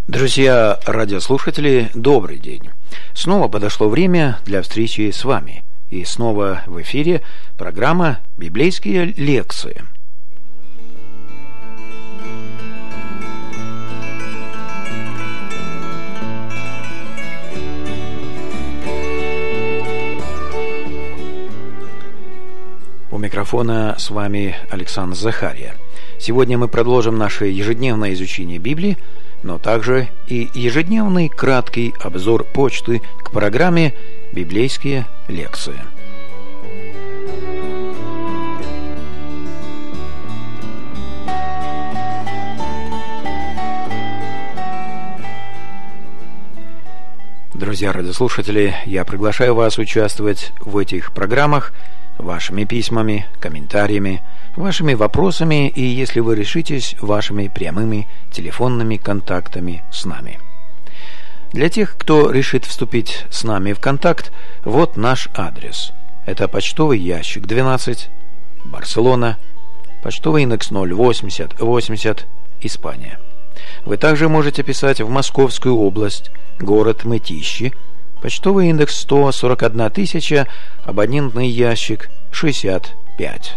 Друзья радиослушатели, добрый день. Снова подошло время для встречи с вами. И снова в эфире программа «Библейские лекции». У микрофона с вами Александр Захария. Сегодня мы продолжим наше ежедневное изучение Библии, но также и ежедневный краткий обзор почты к программе «Библейские лекции». Друзья радиослушатели, я приглашаю вас участвовать в этих программах вашими письмами, комментариями, вашими вопросами и, если вы решитесь, вашими прямыми телефонными контактами с нами. Для тех, кто решит вступить с нами в контакт, вот наш адрес. Это почтовый ящик 12, Барселона, почтовый индекс 08080, Испания. Вы также можете писать в Московскую область, город Мытищи, почтовый индекс 141 000, абонентный ящик 65.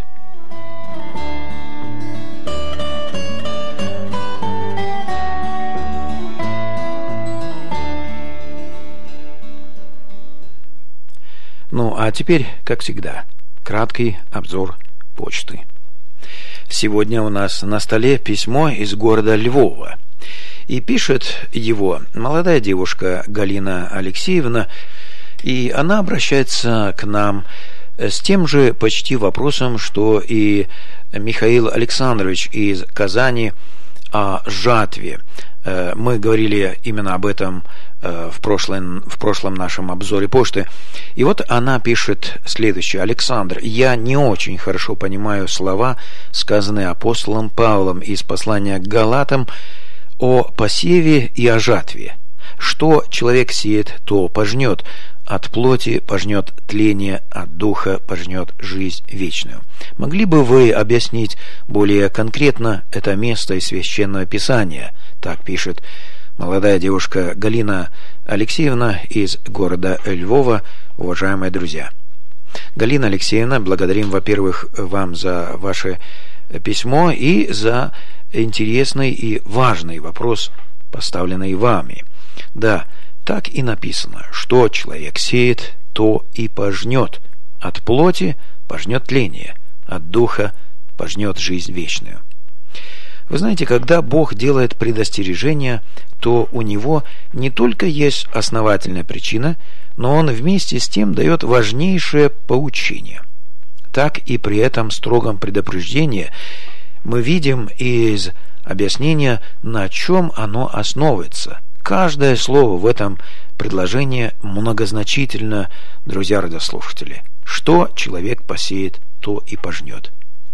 Ну, а теперь, как всегда, краткий обзор почты. Сегодня у нас на столе письмо из города Львова. И пишет его молодая девушка Галина Алексеевна, и она обращается к нам с тем же почти вопросом, что и Михаил Александрович из Казани о жатве. Мы говорили именно об этом в прошлом нашем обзоре почты. И вот она пишет следующее. Александр, я не очень хорошо понимаю слова, сказанные апостолом Павлом из послания к Галатам о посеве и о жатве. Что человек сеет, то пожнет. От плоти пожнет тление, от духа пожнет жизнь вечную. Могли бы вы объяснить более конкретно это место из Священного Писания? Так пишет молодая девушка Галина Алексеевна из города Львова, уважаемые друзья. Галина Алексеевна, благодарим, во-первых, вам за ваше письмо и за интересный и важный вопрос, поставленный вами. Да, так и написано, что человек сеет, то и пожнет. От плоти пожнет тление, от духа пожнет жизнь вечную. Вы знаете, когда Бог делает предостережение, то у него не только есть основательная причина, но он вместе с тем дает важнейшее поучение. Так и при этом строгом предупреждении мы видим из объяснения, на чем оно основывается. Каждое слово в этом предложении многозначительно, друзья радиослушатели. Что человек посеет, то и пожнет.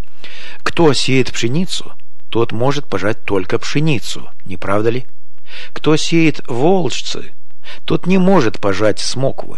Кто сеет пшеницу, тот может пожать только пшеницу, не правда ли? Кто сеет волжцы, тот не может пожать смоквы.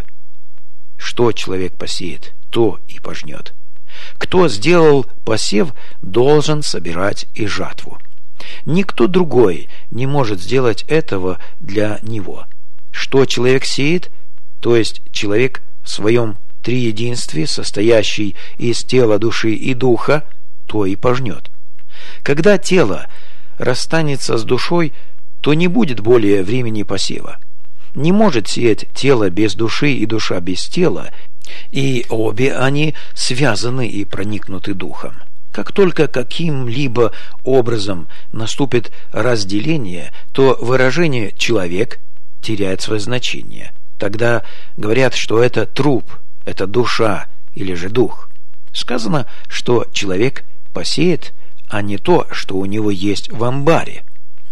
Что человек посеет, то и пожнет. Кто сделал посев, должен собирать и жатву. Никто другой не может сделать этого для него. Что человек сеет, то есть человек в своем триединстве, состоящий из тела, души и духа, то и пожнет. Когда тело расстанется с душой, то не будет более времени посева. Не может сеять тело без души и душа без тела, и обе они связаны и проникнуты духом. Как только каким-либо образом наступит разделение, то выражение «человек» теряет свое значение. Тогда говорят, что это труп, это душа или же дух. Сказано, что человек посеет, а не то, что у него есть в амбаре.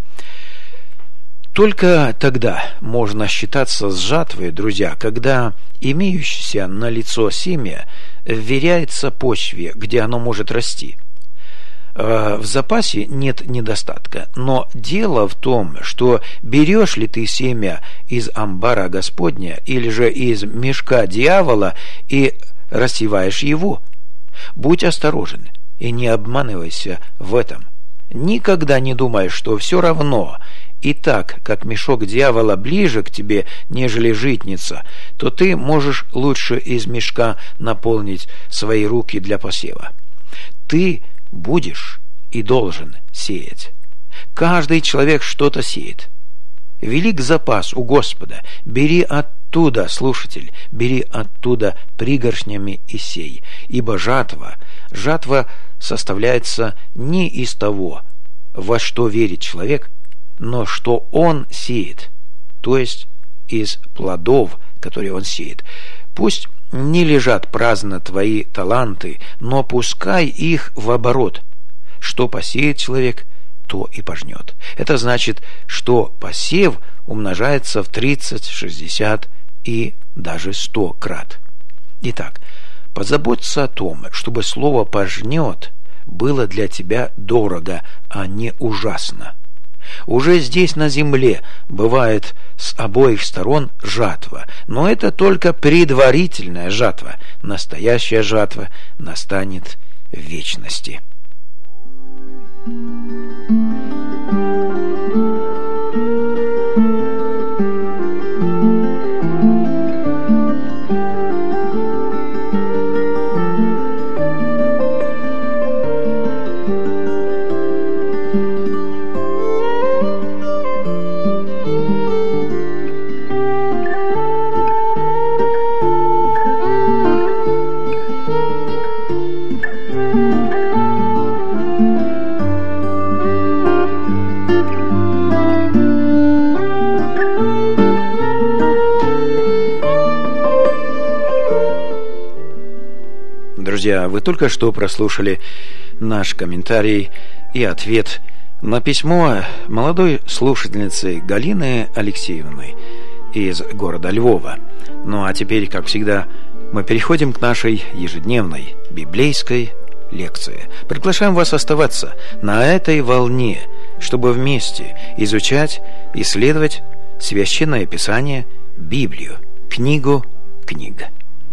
Только тогда можно считаться с жатвой, друзья, когда имеющееся налицо семя вверяется почве, где оно может расти. В запасе нет недостатка, но дело в том, что берешь ли ты семя из амбара Господня или же из мешка дьявола и рассеваешь его. Будь осторожен и не обманывайся в этом. Никогда не думай, что все равно, И так, как мешок дьявола ближе к тебе, нежели житница, то ты можешь лучше из мешка наполнить свои руки для посева. Ты будешь и должен сеять. Каждый человек что-то сеет. Велик запас у Господа. Бери оттуда, слушатель, бери оттуда пригоршнями и сей. Ибо жатва составляется не из того, во что верит человек, но что он сеет, то есть из плодов, которые он сеет. Пусть не лежат праздно твои таланты, но пускай их в оборот. Что посеет человек, то и пожнет. Это значит, что посев умножается в 30, 60 и даже 100 крат. Итак, позаботься о том, чтобы слово «пожнет» было для тебя дорого, а не ужасно. Уже здесь на земле бывает с обоих сторон жатва, но это только предварительная жатва. Настоящая жатва настанет в вечности. Друзья, вы только что прослушали наш комментарий и ответ на письмо молодой слушательницы Галины Алексеевны из города Львова. Ну а теперь, как всегда, мы переходим к нашей ежедневной библейской лекции. Приглашаем вас оставаться на этой волне, чтобы вместе изучать, исследовать Священное Писание, Библию, книгу книг.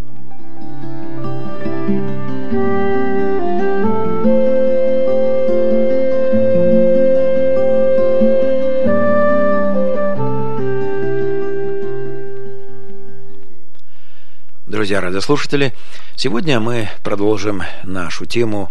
Друзья, радиослушатели, сегодня мы продолжим нашу тему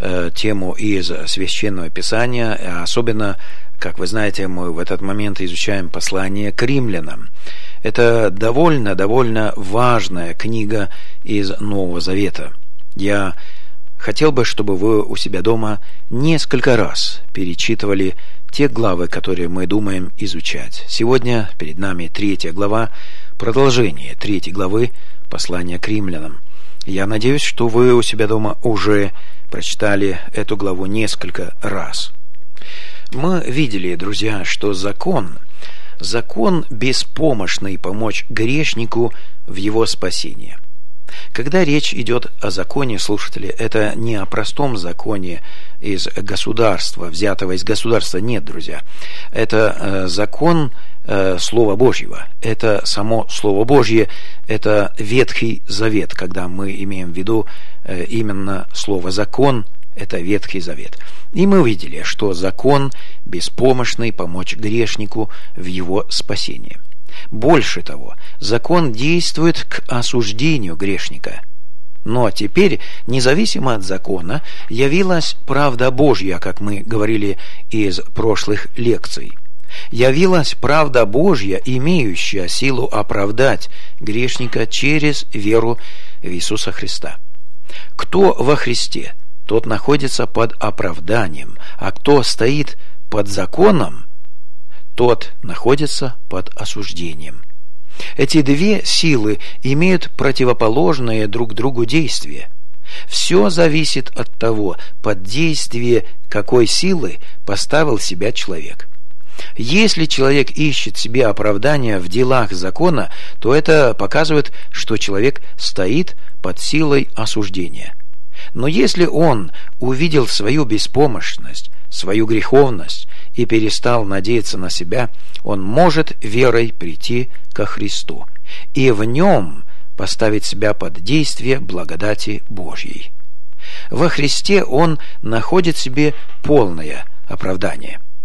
из Священного Писания. Особенно, как вы знаете, мы в этот момент изучаем послание к римлянам. Это довольно важная книга из Нового Завета. Я хотел бы, чтобы вы у себя дома несколько раз перечитывали те главы, которые мы думаем изучать. Сегодня перед нами 3 глава, продолжение 3 главы послания к римлянам. Я надеюсь, что вы у себя дома уже прочитали эту главу несколько раз. Мы видели, друзья, что закон беспомощный помочь грешнику в его спасении. Когда речь идет о законе, слушатели, это не о простом законе из государства, взятого из государства. Нет, друзья. Это закон Слова Божьего. Это само Слово Божье, это Ветхий Завет, когда мы имеем в виду именно слово «закон», это Ветхий Завет. И мы видели, что закон беспомощный помочь грешнику в его спасении. Больше того, закон действует к осуждению грешника. Но теперь, независимо от закона, явилась правда Божья, как мы говорили из прошлых лекций. Явилась правда Божья, имеющая силу оправдать грешника через веру в Иисуса Христа. Кто во Христе, тот находится под оправданием, а кто стоит под законом, тот находится под осуждением. Эти две силы имеют противоположные друг другу действия. Все зависит от того, под действие какой силы поставил себя человек. Если человек ищет себе оправдания в делах закона, то это показывает, что человек стоит под силой осуждения. Но если он увидел свою беспомощность, свою греховность и перестал надеяться на себя, он может верой прийти ко Христу и в нем поставить себя под действие благодати Божьей. Во Христе он находит себе полное оправдание.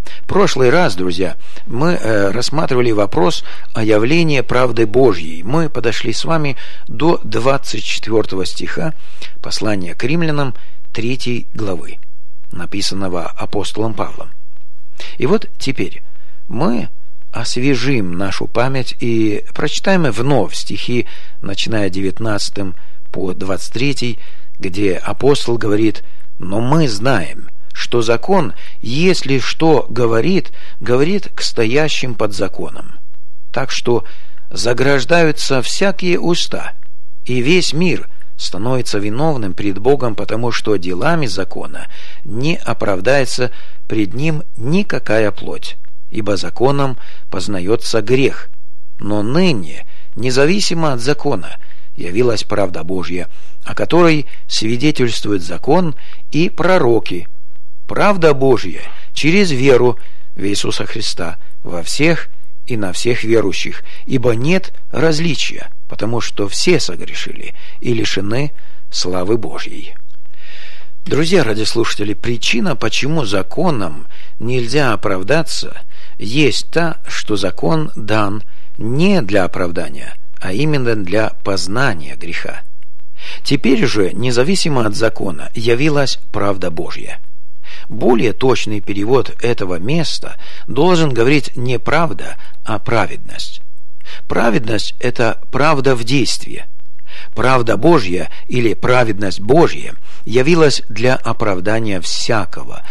В прошлый раз, друзья, мы рассматривали вопрос о явлении правды Божьей. Мы подошли с вами до 24 стиха послания к римлянам 3 главы, написанного апостолом Павлом. И вот теперь мы освежим нашу память и прочитаем вновь стихи, начиная 19 по 23, где апостол говорит: «Но мы знаем, что закон, если что говорит, говорит к стоящим под законом. Так что заграждаются всякие уста, и весь мир становится виновным пред Богом, потому что делами закона не оправдается пред Ним никакая плоть, ибо законом познается грех. Но ныне, независимо от закона, явилась правда Божья, о которой свидетельствует закон и пророки. Правда Божья через веру в Иисуса Христа во всех и на всех верующих, ибо нет различия, потому что все согрешили и лишены славы Божьей». Друзья радиослушатели, причина, почему законом нельзя оправдаться, есть та, что закон дан не для оправдания, а именно для познания греха. Теперь же, независимо от закона, явилась правда Божья. Более точный перевод этого места должен говорить не правда, а праведность. Праведность – это правда в действии. Правда Божья или праведность Божья явилась для оправдания всякого,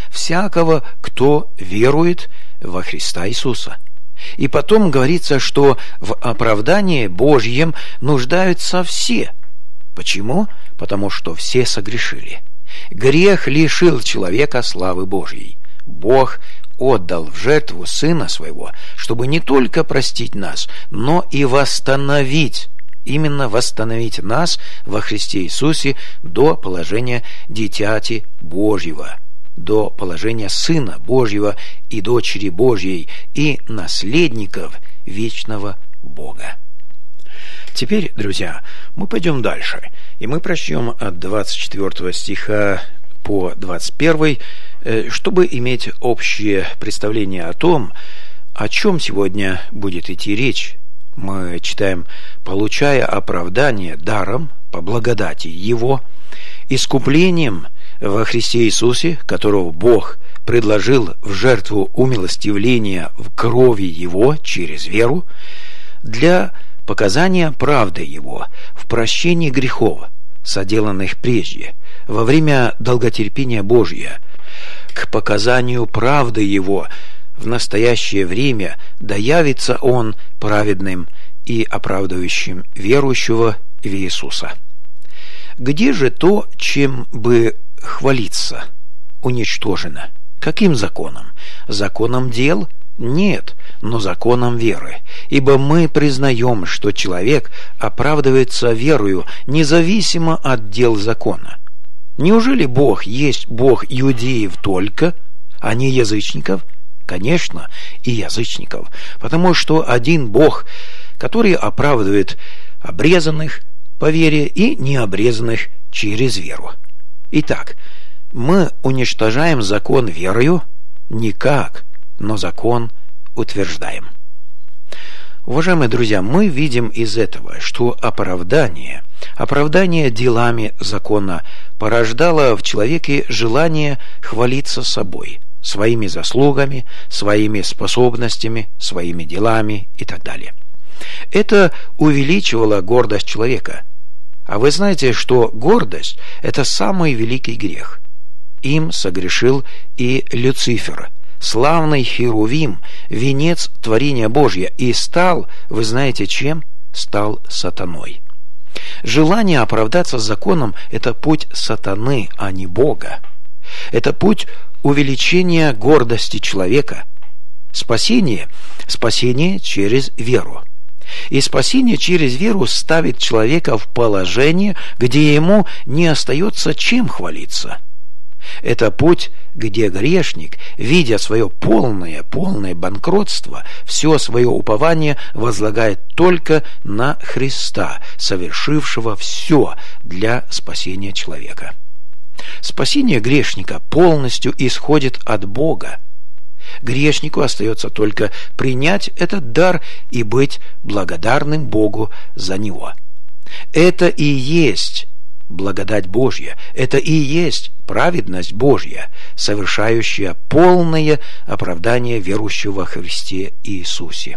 кто верует во Христа Иисуса. И потом говорится, что в оправдании Божьем нуждаются все. Почему? Потому что все согрешили. Грех лишил человека славы Божьей. Бог отдал в жертву Сына Своего, чтобы не только простить нас, но и восстановить, именно восстановить нас во Христе Иисусе до положения дитяти Божьего, до положения Сына Божьего и дочери Божьей и наследников вечного Бога. Теперь, друзья, мы пойдем дальше, и мы прочтем от 24 стиха по 21, чтобы иметь общее представление о том, о чем сегодня будет идти речь. Мы читаем: «Получая оправдание даром по благодати Его, искуплением во Христе Иисусе, которого Бог предложил в жертву умилостивления в крови Его через веру, для показания правды Его в прощении грехов, соделанных прежде, во время долготерпения Божия, к показанию правды Его в настоящее время, да явится Он праведным и оправдывающим верующего в Иисуса». Где же то, чем бы хвалиться, уничтожено? Каким законом? Законом дел? Нет, но законом веры. Ибо мы признаем, что человек оправдывается верою, независимо от дел закона. Неужели Бог есть Бог иудеев только, а не язычников? Конечно, и язычников, потому что один Бог, который оправдывает обрезанных по вере и необрезанных через веру. Итак, мы уничтожаем закон верою? Никак, но закон утверждаем. Уважаемые друзья, мы видим из этого, что оправдание делами закона порождало в человеке желание хвалиться собой, своими заслугами, своими способностями, своими делами и так далее. Это увеличивало гордость человека. А вы знаете, что гордость – это самый великий грех. Им согрешил и Люцифер, славный Херувим, венец творения Божьего, и стал, вы знаете чем? Стал сатаной. Желание оправдаться законом – это путь сатаны, а не Бога. Это путь увеличения гордости человека. Спасение через веру. И спасение через веру ставит человека в положение, где ему не остается чем хвалиться. Это путь, где грешник, видя свое полное банкротство, все свое упование возлагает только на Христа, совершившего все для спасения человека. Спасение грешника полностью исходит от Бога. Грешнику остается только принять этот дар и быть благодарным Богу за него. Это и есть благодать Божья, это и есть праведность Божья, совершающая полное оправдание верующего во Христе Иисусе.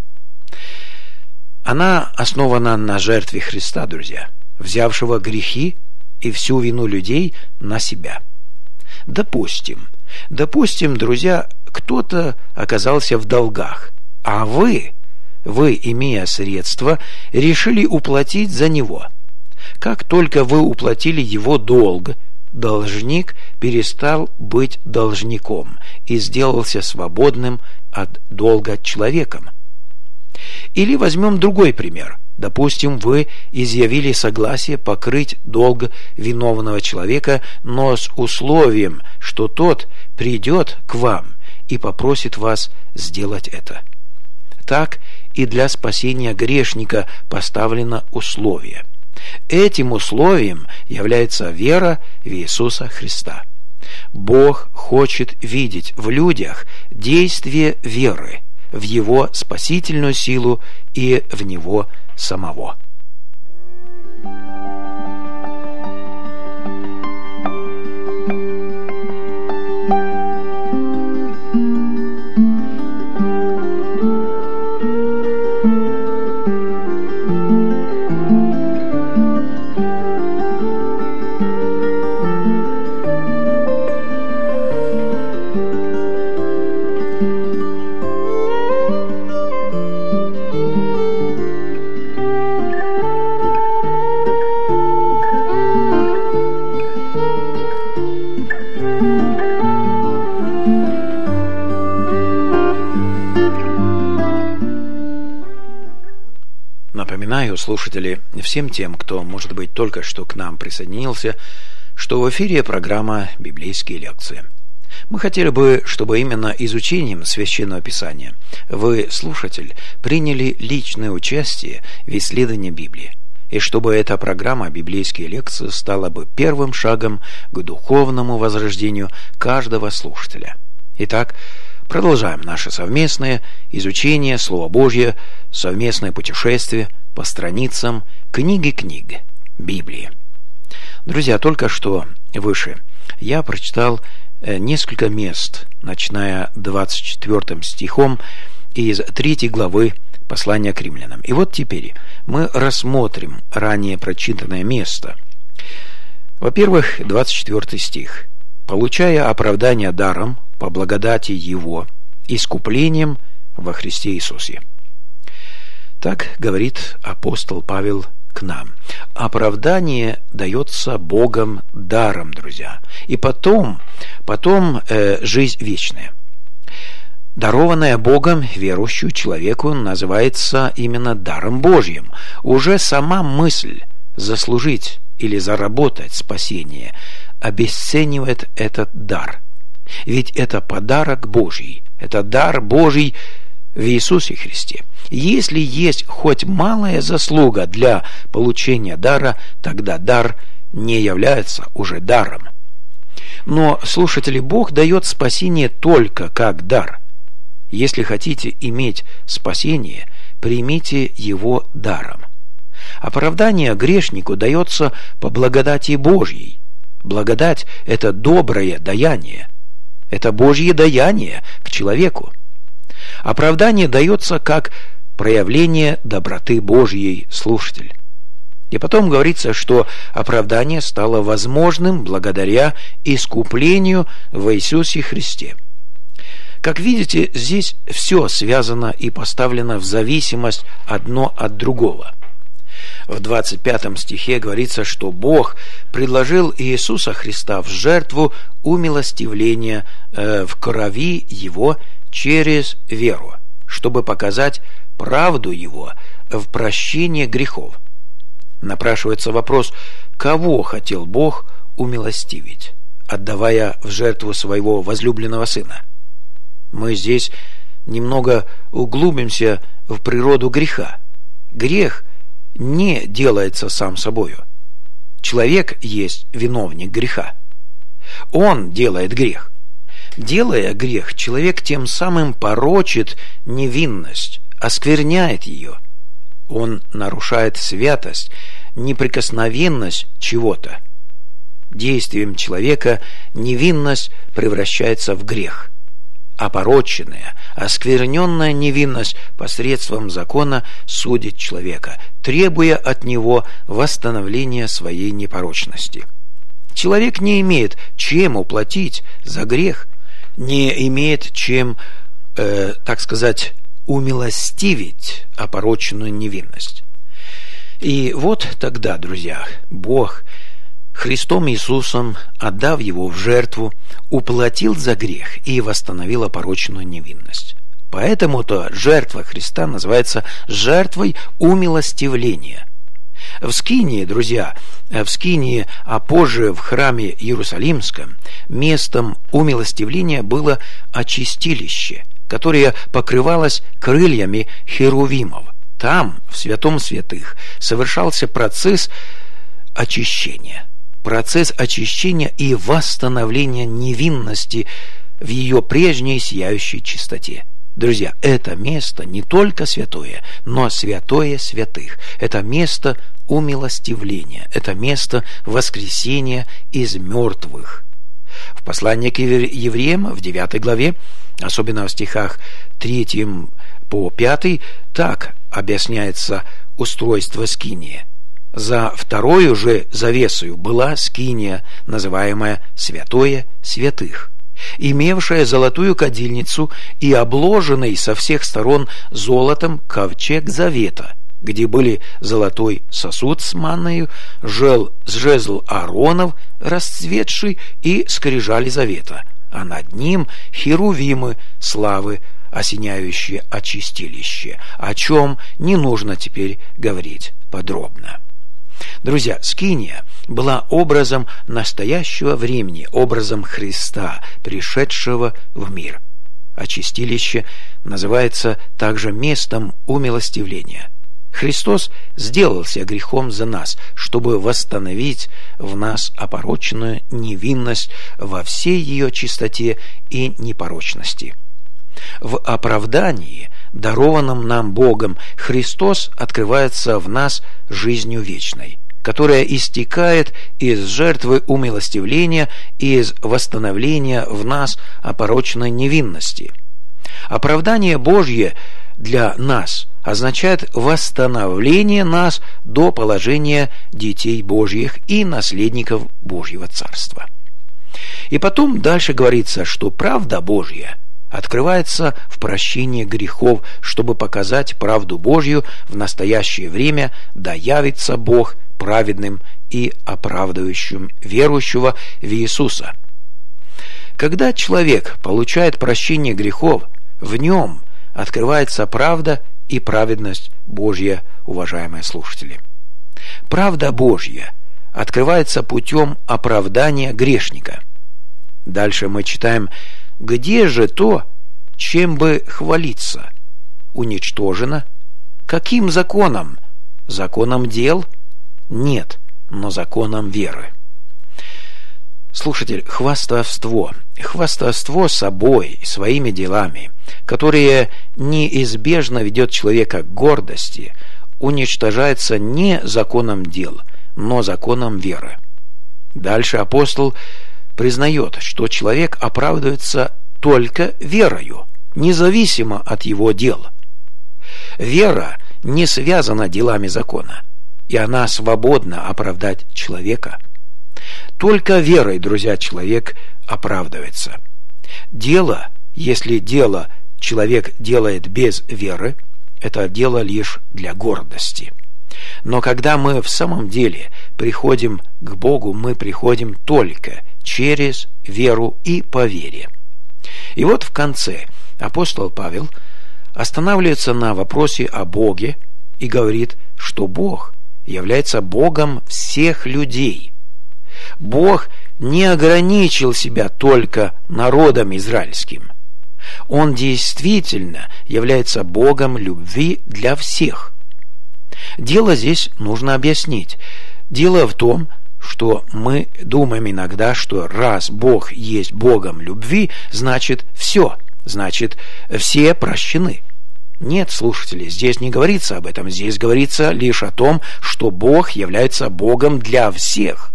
Она основана на жертве Христа, друзья, взявшего грехи и всю вину людей на себя. Допустим, друзья, кто-то оказался в долгах, а вы, имея средства, решили уплатить за него. Как только вы уплатили его долг, должник перестал быть должником и сделался свободным от долга человеком. Или возьмем другой пример. Допустим, вы изъявили согласие покрыть долг виновного человека, но с условием, что тот придет к вам и попросит вас сделать это. Так и для спасения грешника поставлено условие. Этим условием является вера в Иисуса Христа. Бог хочет видеть в людях действие веры в Его спасительную силу и в Него самого. Напоминаю, слушатели, всем тем, кто, может быть, только что к нам присоединился, что в эфире программа «Библейские лекции». Мы хотели бы, чтобы именно изучением Священного Писания вы, слушатель, приняли личное участие в исследовании Библии, и чтобы эта программа «Библейские лекции» стала бы первым шагом к духовному возрождению каждого слушателя. Итак, продолжаем наше совместное изучение Слова Божьего, совместное путешествие по страницам книги книг Библии. Друзья, только что выше я прочитал несколько мест, начиная 24 стихом из 3 главы послания к римлянам. И вот теперь мы рассмотрим ранее прочитанное место. Во-первых, 24 стих. «Получая оправдание даром по благодати Его, искуплением во Христе Иисусе». Так говорит апостол Павел к нам. Оправдание дается Богом даром, друзья. И потом жизнь вечная. Дарованная Богом верующему человеку называется именно даром Божьим. Уже сама мысль заслужить или заработать спасение обесценивает этот дар. Ведь это подарок Божий, это дар Божий в Иисусе Христе. Если есть хоть малая заслуга для получения дара, тогда дар не является уже даром. Но, слушатели, Бог дает спасение только как дар. Если хотите иметь спасение, примите его даром. Оправдание грешнику дается по благодати Божьей. Благодать – это доброе даяние. Это Божье даяние к человеку. Оправдание дается как проявление доброты Божьей, слушатель. И потом говорится, что оправдание стало возможным благодаря искуплению в Иисусе Христе. Как видите, здесь все связано и поставлено в зависимость одно от другого. В 25 стихе говорится, что Бог предложил Иисуса Христа в жертву умилостивления в крови Его через веру, чтобы показать правду Его в прощении грехов. Напрашивается вопрос, кого хотел Бог умилостивить, отдавая в жертву своего возлюбленного Сына? Мы здесь немного углубимся в природу греха. Грех не делается сам собою. Человек есть виновник греха. Он делает грех. Делая грех, человек тем самым порочит невинность, оскверняет ее. Он нарушает святость, неприкосновенность чего-то. Действием человека невинность превращается в грех. Опороченная, оскверненная невинность посредством закона судит человека, требуя от него восстановления своей непорочности. Человек не имеет чем уплатить за грех, не имеет чем, так сказать, умилостивить опороченную невинность. И вот тогда, друзья, Бог Христом Иисусом, отдав Его в жертву, уплатил за грех и восстановил опороченную невинность. Поэтому-то жертва Христа называется жертвой умилостивления. В Скинии, друзья, в Скинии, а позже в храме Иерусалимском, местом умилостивления было очистилище, которое покрывалось крыльями херувимов. Там, в святом святых, совершался процесс очищения и восстановления невинности в ее прежней сияющей чистоте. Друзья, это место не только святое, но святое святых. Это место умилостивления, это место воскресения из мертвых. В послании к евреям в 9 главе, особенно в стихах 3 по 5, так объясняется устройство скинии. За второю же завесою была скиния, называемая святое святых, имевшая золотую кадильницу и обложенный со всех сторон золотом ковчег завета, где были золотой сосуд с манною, жезл Ааронов, расцветший, и скрижали завета, а над ним херувимы славы, осеняющие очистилище, о чем не нужно теперь говорить подробно. Друзья, скиния была образом настоящего времени, образом Христа, пришедшего в мир. Очистилище называется также местом умилостивления. Христос сделался грехом за нас, чтобы восстановить в нас опороченную невинность во всей ее чистоте и непорочности. В оправдании, дарованном нам Богом, Христос открывается в нас жизнью вечной, которая истекает из жертвы умилостивления и из восстановления в нас опороченной невинности. Оправдание Божье для нас означает восстановление нас до положения детей Божьих и наследников Божьего Царства. И потом дальше говорится, что правда Божья открывается в прощении грехов, чтобы показать правду Божью в настоящее время, да явится Бог праведным и оправдывающим верующего в Иисуса. Когда человек получает прощение грехов, в нем открывается правда и праведность Божья, уважаемые слушатели. Правда Божья открывается путем оправдания грешника. Дальше мы читаем: «Где же то, чем бы хвалиться? Уничтожено. Каким законом? Законом дел? Нет, но законом веры». Слушатель, хвастовство собой, своими делами, которое неизбежно ведет человека к гордости, уничтожается не законом дел, но законом веры. Дальше апостол признает, что человек оправдывается только верою, независимо от его дел. Вера не связана делами закона, и она свободна оправдать человека. Только верой, друзья, человек оправдывается. Дело, если дело человек делает без веры, это дело лишь для гордости. Но когда мы в самом деле приходим к Богу, мы приходим только через веру и по вере. И вот в конце апостол Павел останавливается на вопросе о Боге и говорит, что Бог является Богом всех людей. Бог не ограничил себя только народом израильским. Он действительно является Богом любви для всех. Дело здесь нужно объяснить. Дело в том, что мы думаем иногда, что раз Бог есть Богом любви, значит все, значит все прощены. Нет, слушатели, здесь не говорится об этом, здесь говорится лишь о том, что Бог является Богом для всех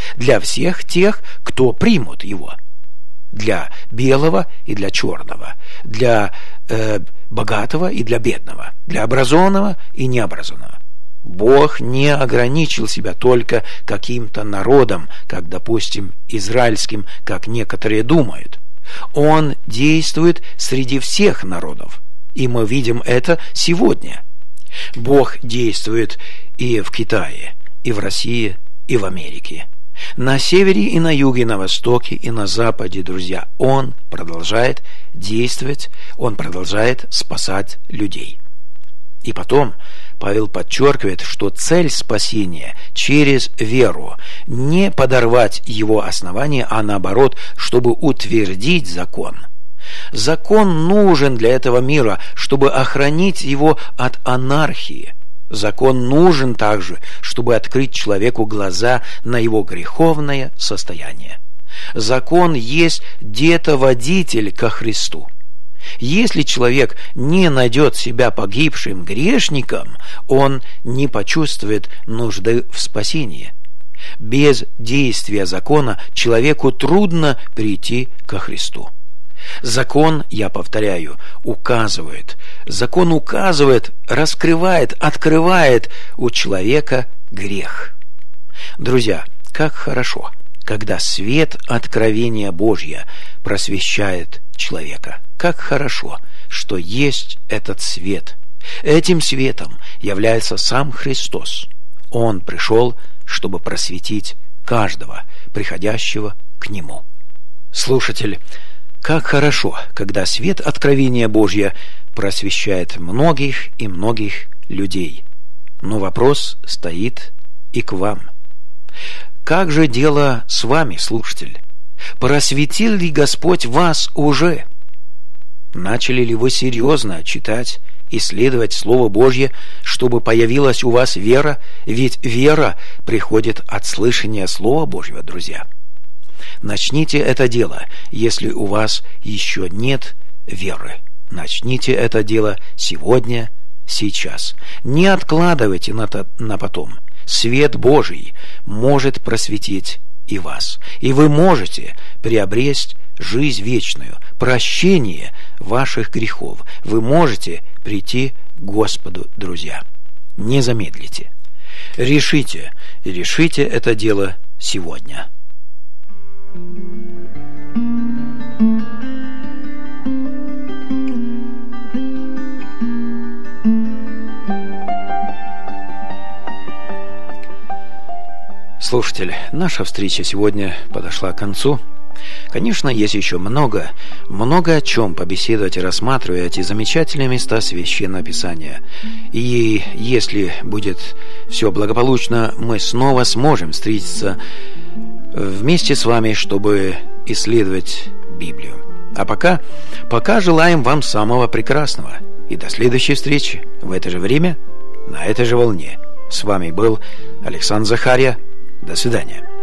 тех, кто примут Его, для белого и для черного, для богатого и для бедного, для образованного и необразованного. Бог не ограничил себя только каким-то народом, как, допустим, израильским, как некоторые думают. Он действует среди всех народов, и мы видим это сегодня. Бог действует и в Китае, и в России, и в Америке. На севере и на юге, на востоке и на западе, друзья, Он продолжает действовать, Он продолжает спасать людей. И потом Павел подчеркивает, что цель спасения через веру не подорвать его основание, а наоборот, чтобы утвердить закон. Закон нужен для этого мира, чтобы охранить его от анархии. Закон нужен также, чтобы открыть человеку глаза на его греховное состояние. Закон есть детоводитель ко Христу. Если человек не найдет себя погибшим грешником, он не почувствует нужды в спасении. Без действия закона человеку трудно прийти ко Христу. Закон, я повторяю, указывает, раскрывает, открывает у человека грех. Друзья, как хорошо, когда свет откровения Божья просвещает человека. Как хорошо, что есть этот свет. Этим светом является сам Христос. Он пришел, чтобы просветить каждого, приходящего к Нему. Слушатель, как хорошо, когда свет откровения Божья просвещает многих и многих людей. Но вопрос стоит и к вам. Как же дело с вами, слушатель? Просветил ли Господь вас уже? Начали ли вы серьезно читать, исследовать Слово Божье, чтобы появилась у вас вера? Ведь вера приходит от слышания Слова Божьего, друзья. Начните это дело, если у вас еще нет веры. Начните это дело сегодня, сейчас. Не откладывайте на потом. Свет Божий может просветить и вас. И вы можете приобрести жизнь вечную, прощение ваших грехов. Вы можете прийти к Господу, друзья. Не замедлите. Решите это дело сегодня. Слушатели, наша встреча сегодня подошла к концу. Конечно, есть еще много о чем побеседовать и рассматривать эти замечательные места Священного Писания. И если будет все благополучно, мы снова сможем встретиться вместе с вами, чтобы исследовать Библию. А пока желаем вам самого прекрасного. И до следующей встречи в это же время, на этой же волне. С вами был Александр Захарья. До свидания.